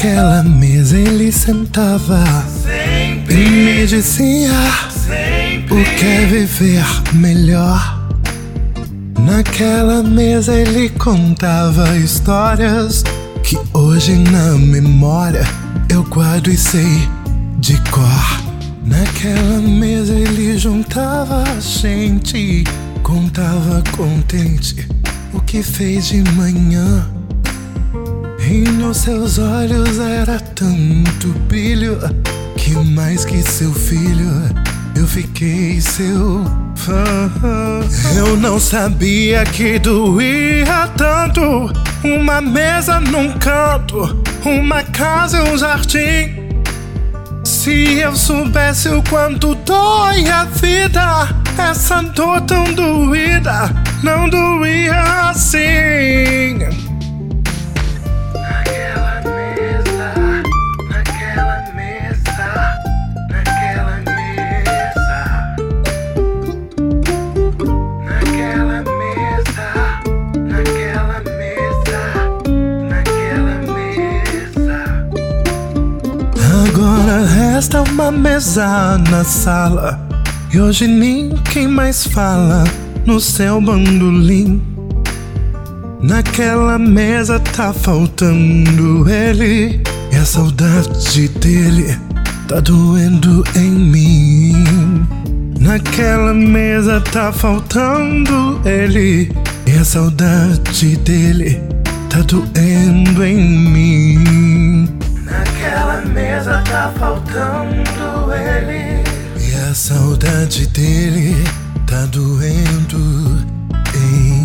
Naquela mesa ele sentava sempre e me dizia sempre o que é viver melhor. Naquela mesa ele contava histórias que hoje na memória eu guardo e sei de cor. Naquela mesa ele juntava a gente e contava contente o que fez de manhã. E nos seus olhos era tanto brilho que mais que seu filho eu fiquei seu fã. Eu não sabia que doía tanto uma mesa num canto, uma casa e um jardim. Se eu soubesse o quanto dói a vida, essa dor tão doída não doía assim. Agora resta uma mesa na sala e hoje ninguém mais fala no seu bandolim. Naquela mesa tá faltando ele e a saudade dele tá doendo em mim. Naquela mesa tá faltando ele e a saudade dele tá doendo em mim. Naquela mesa tá faltando ele e a saudade dele tá doendo em